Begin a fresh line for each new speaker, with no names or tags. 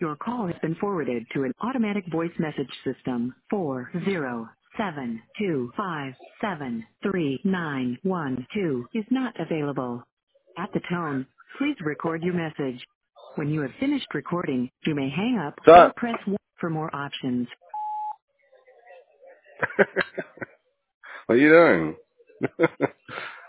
Your call has been forwarded to an automatic voice message system. 40725739112 is not available. At the tone, please record your message. When you have finished recording, you may hang up or
What's
press 1 for more options.
up? What are you doing?